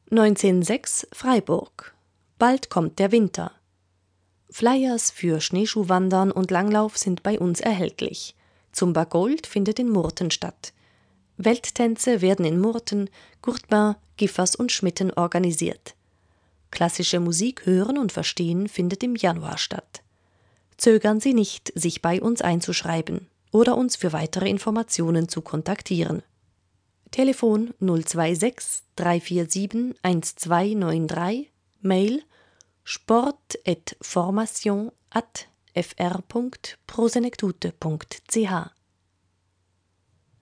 1906 Freiburg. Bald kommt der Winter. Flyers für Schneeschuhwandern und Langlauf sind bei uns erhältlich. Zumba Gold findet in Murten statt. Welttänze werden in Murten, Gurtbin, Giffers und Schmitten organisiert. Klassische Musik hören und verstehen findet im Januar statt. Zögern Sie nicht, sich bei uns einzuschreiben oder uns für weitere Informationen zu kontaktieren. Telefon 026 347 1293, Mail sport@formation@fr.prosenectute.ch